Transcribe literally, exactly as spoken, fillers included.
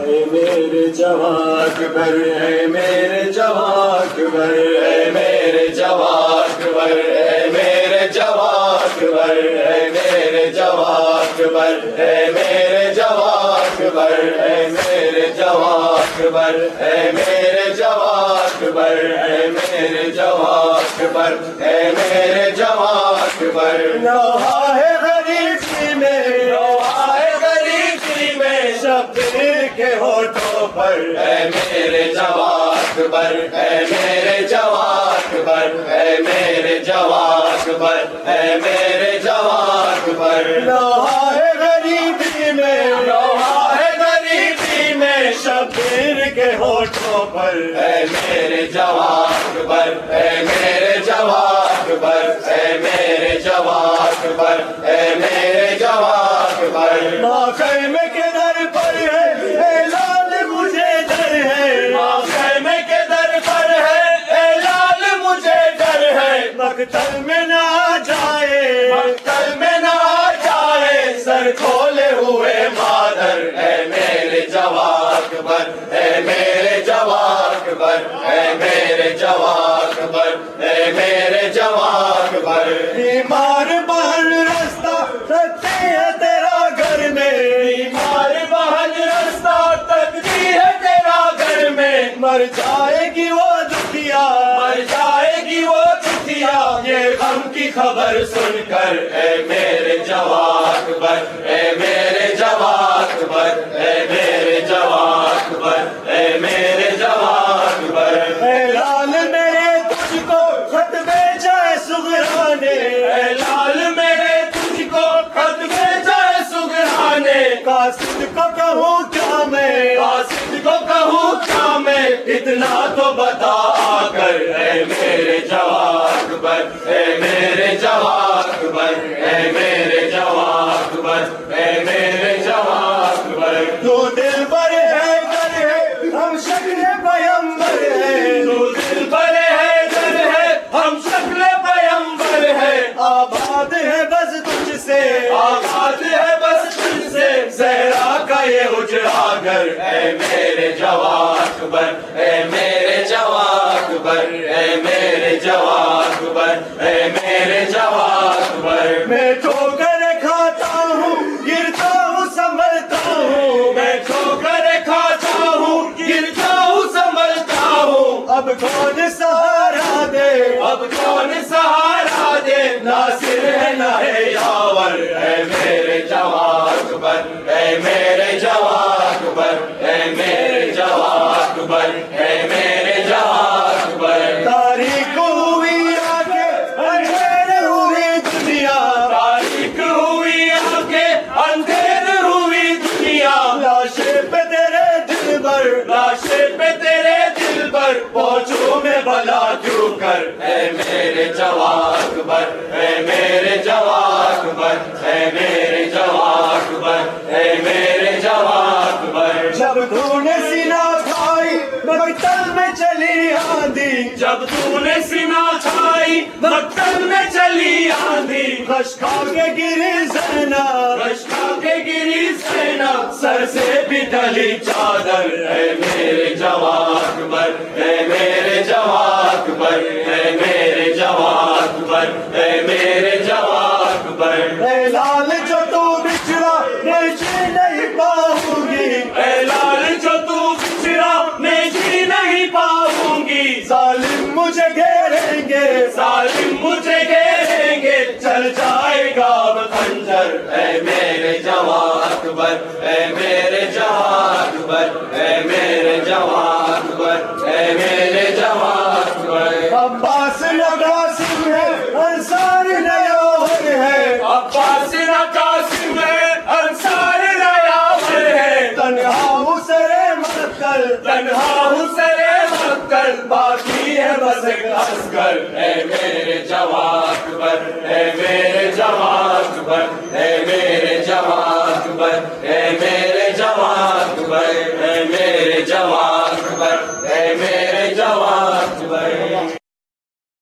اے میرے جواں اکبر، اے میرے جواں اکبر، اے میرے جواں اکبر، اے میرے جواں اکبر، اے میرے جواں اکبر، اے میرے جواں اکبر، اے میرے جواں اکبر، اے میرے جواں اکبر، اے میرے جواں اکبر، اے میرے جواں اکبر. نوحہ ہے غریبی میں، نوحہ ہے غریبی میں، شبیر کے ہونٹوں پر. اے میرے جواں اکبر، اے میرے جواں اکبر، اے میرے جواں اکبر، اے میرے جواں اکبر. نوحہ ہے غریبی میں، نوحہ ہے غریبی میں، شبیر کے ہونٹوں پر. اے میرے جواں اکبر، اے میرے جواں اکبر، اے میرے جواں اکبر، اے میرے جواں اکبر. ماں خیمے کے در پر ہے، اے لال مجھے ڈر ہے. ماں خیمے کے در پر ہے، اے لال مجھے ڈر ہے. مقتل میں نہ آ جائے، مقتل میں نہ آ جائے، سر کھولے ہوئے مادر. اے میرے جواں اکبر، اے میرے جواں اکبر، اے میرے جواں اکبر، اے میرے جواں اکبر. بیمار بہن رستہ تکتی ہے تیرا گھر میں، بیمار بہن رستہ تکتی ہے تیرا گھر میں. مر جائے گی وہ دکھیا، مر جائے گی وہ دکھیا، یہ غم کی خبر سن کر. اے میرے جواں اکبر، اے میرے جواں اکبر، اے میرے جواں اکبر، اے میرے جواں اکبر. اے لال میرے تجھ کو خط بھیجا ہے سغرا نے، اے لال میرے تجھ کو خط بھیجا ہے سغرا نے. قاصد کو کہوں کیا میں، قاصد کو کہوں کیا میں، اتنا تو بتا آ کر. اے میرے جواں اکبر، اے میرے جواں اکبر، اے میرے جواں اکبر، اے میرے جواں اکبر. تو دل بر ہے گر ہے، ہم شکل پیمبر ہے. تو دل بر ہے گر ہے، ہم شکل پیمبر ہے. آباد ہے بس تجھ سے، آباد ہے بس تجھ سے، زہرا کا یہ اجڑا گھر. اے میرے جواں اکبر، اے میرے جواں اکبر، اے میرے جواں اکبر، اے میرے جواں اکبر. میں ٹھوکر کھاتا ہوں، گرتا ہوں سنبھلتا ہوں. میں ٹھوکر کھاتا ہوں، گرتا ہوں سنبھلتا ہوں. اب کون سہارا دے، اب کون سہارا دے، ناصر ہے نہ ہے یاور. اے میرے جواں اکبر، اے میرے جواں اکبر، اے میرے جواں اکبر، اے میرے جواں اکبر. تاریخ ہوئی آنکھیں، اندھیر ہوئی دنیا، تاریخ ہوئی آنکھیں، اندھیر ہوئی دنیا. لاشیں پہ تیرے دل بر، لاشیں پہ تیرے دل بر، پہنچوں میں بلا کیوں کر. اے میرے جواں اکبر، اے میرے جواں اکبر، اے میرے جواں اکبر، اے میرے جواں اکبر. جب تو نے سینہ کھائی مقتل میں چلی آندھی، جب تو نے سینہ کھائی مقتل میں چلی آندھی. غش کھا کے گری زینب، غش کھا کے گری زینب، سر سے بھی ڈلی چادر. اے میرے جواں اکبر، اے میرے جواں اکبر، اے میرے جواں اکبر، اے میرے جواں اکبر. اے لال جو تو بچھڑا میں جی نہیں پاؤں گی، اے لال جو تو بچھڑا میں جی نہیں پاؤں گی. ظالم مجھے گھیریں گے، ظالم مجھے گھیریں گے، چل جائے گا اب خنجر. اے میرے جواں اکبر، اے میرے جواں اکبر، اے میرے جواں اکبر، اے میرے جواں اکبر. عباس نہ قاسم ہے، انصار نہ یاور ہے. عباس نہ قاسم ہے، انصار نہ یاور ہے. تنہا حسر مقتل، تنہا حسر مقتل، باقی ہے بس ایک عسکر. اے میرے جواں اکبر، اے میرے جواں اکبر، اے میرے جواں اکبر، اے